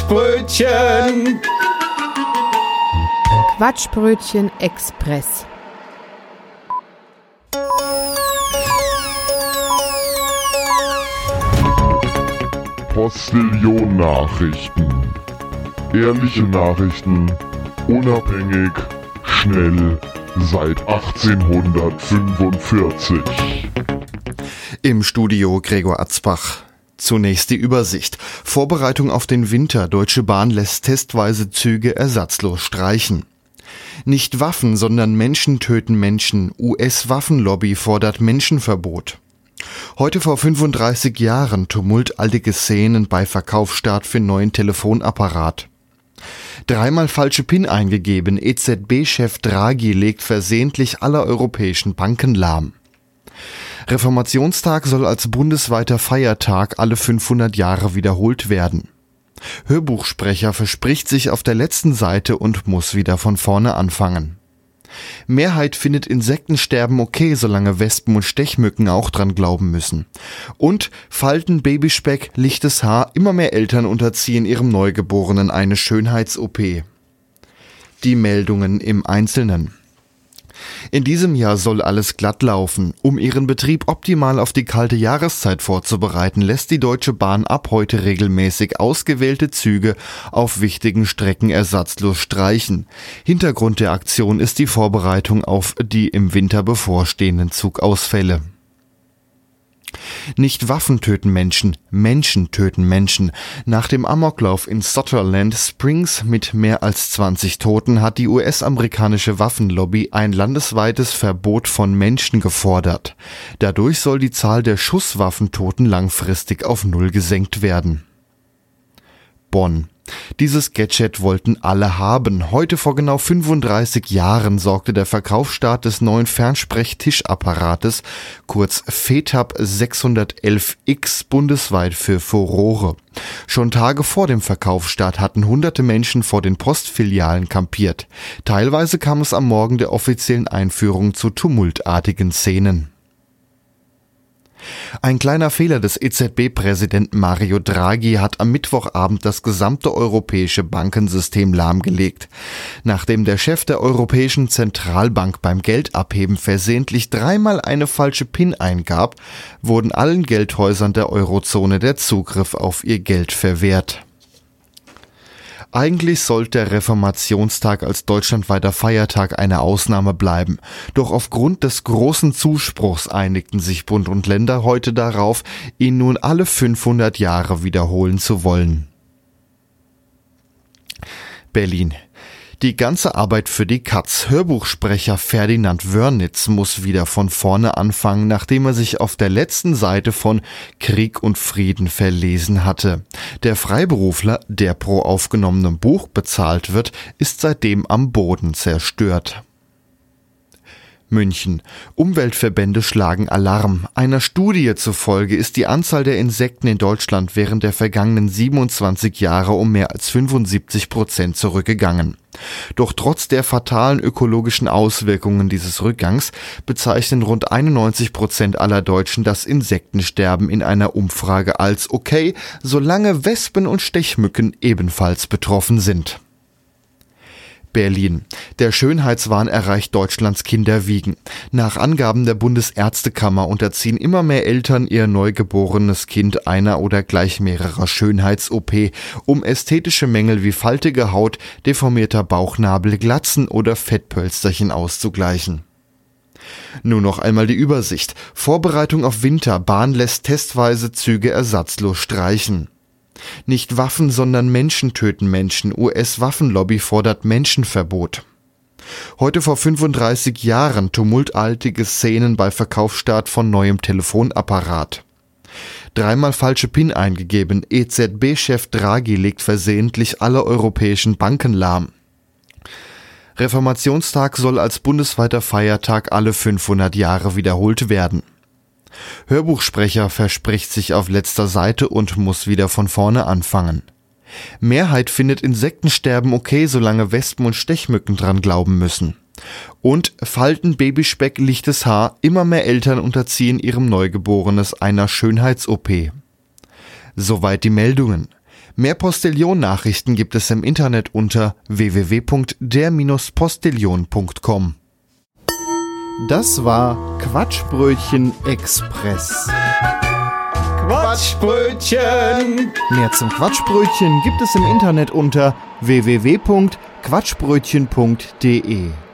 Quatschbrötchen. Quatschbrötchen Express. Postillon-Nachrichten. Ehrliche Nachrichten, unabhängig, schnell, seit 1845. Im Studio Gregor Atzbach. Zunächst die Übersicht. Vorbereitung auf den Winter. Deutsche Bahn lässt testweise Züge ersatzlos streichen. Nicht Waffen, sondern Menschen töten Menschen. US-Waffenlobby fordert Menschenverbot. Heute vor 35 Jahren tumultartige Szenen bei Verkaufsstart für neuen Telefonapparat. Dreimal falsche PIN eingegeben. EZB-Chef Draghi legt versehentlich alle europäischen Banken lahm. Reformationstag soll als bundesweiter Feiertag alle 500 Jahre wiederholt werden. Hörbuchsprecher verspricht sich auf der letzten Seite und muss wieder von vorne anfangen. Mehrheit findet Insektensterben okay, solange Wespen und Stechmücken auch dran glauben müssen. Und Falten, Babyspeck, lichtes Haar, immer mehr Eltern unterziehen ihrem Neugeborenen eine Schönheits-OP. Die Meldungen im Einzelnen. In diesem Jahr soll alles glatt laufen. Um ihren Betrieb optimal auf die kalte Jahreszeit vorzubereiten, lässt die Deutsche Bahn ab heute regelmäßig ausgewählte Züge auf wichtigen Strecken ersatzlos streichen. Hintergrund der Aktion ist die Vorbereitung auf die im Winter bevorstehenden Zugausfälle. Nicht Waffen töten Menschen, Menschen töten Menschen. Nach dem Amoklauf in Sutherland Springs mit mehr als 20 Toten hat die US-amerikanische Waffenlobby ein landesweites Verbot von Menschen gefordert. Dadurch soll die Zahl der Schusswaffentoten langfristig auf 0 gesenkt werden. Bonn. Dieses Gadget wollten alle haben. Heute vor genau 35 Jahren sorgte der Verkaufsstart des neuen Fernsprechtischapparates, kurz FETAP 611X, bundesweit für Furore. Schon Tage vor dem Verkaufsstart hatten hunderte Menschen vor den Postfilialen kampiert. Teilweise kam es am Morgen der offiziellen Einführung zu tumultartigen Szenen. Ein kleiner Fehler des EZB-Präsidenten Mario Draghi hat am Mittwochabend das gesamte europäische Bankensystem lahmgelegt. Nachdem der Chef der Europäischen Zentralbank beim Geldabheben versehentlich dreimal eine falsche PIN eingab, wurden allen Geldhäusern der Eurozone der Zugriff auf ihr Geld verwehrt. Eigentlich sollte der Reformationstag als deutschlandweiter Feiertag eine Ausnahme bleiben. Doch aufgrund des großen Zuspruchs einigten sich Bund und Länder heute darauf, ihn nun alle 500 Jahre wiederholen zu wollen. Berlin. Die ganze Arbeit für die Katz. Hörbuchsprecher Ferdinand Wörnitz muss wieder von vorne anfangen, nachdem er sich auf der letzten Seite von Krieg und Frieden verlesen hatte. Der Freiberufler, der pro aufgenommenem Buch bezahlt wird, ist seitdem am Boden zerstört. München. Umweltverbände schlagen Alarm. Einer Studie zufolge ist die Anzahl der Insekten in Deutschland während der vergangenen 27 Jahre um mehr als 75% zurückgegangen. Doch trotz der fatalen ökologischen Auswirkungen dieses Rückgangs bezeichnen rund 91% aller Deutschen das Insektensterben in einer Umfrage als okay, solange Wespen und Stechmücken ebenfalls betroffen sind. Berlin. Der Schönheitswahn erreicht Deutschlands Kinderwiegen. Nach Angaben der Bundesärztekammer unterziehen immer mehr Eltern ihr neugeborenes Kind einer oder gleich mehrerer Schönheits-OP, um ästhetische Mängel wie faltige Haut, deformierter Bauchnabel, Glatzen oder Fettpölsterchen auszugleichen. Nur noch einmal die Übersicht. Vorbereitung auf Winter. Bahn lässt testweise Züge ersatzlos streichen. Nicht Waffen, sondern Menschen töten Menschen. US-Waffenlobby fordert Menschenverbot. Heute vor 35 Jahren tumultartige Szenen bei Verkaufsstart von neuem Telefonapparat. Dreimal falsche PIN eingegeben. EZB-Chef Draghi legt versehentlich alle europäischen Banken lahm. Reformationstag soll als bundesweiter Feiertag alle 500 Jahre wiederholt werden. Hörbuchsprecher verspricht sich auf letzter Seite und muss wieder von vorne anfangen. Mehrheit findet Insektensterben okay, solange Wespen und Stechmücken dran glauben müssen. Und Falten, Babyspeck, lichtes Haar, immer mehr Eltern unterziehen ihrem Neugeborenes einer Schönheits-OP. Soweit die Meldungen. Mehr Postillon-Nachrichten gibt es im Internet unter www.der-postillon.com. Das war Quatschbrötchen Express. Quatschbrötchen! Mehr zum Quatschbrötchen gibt es im Internet unter www.quatschbrötchen.de.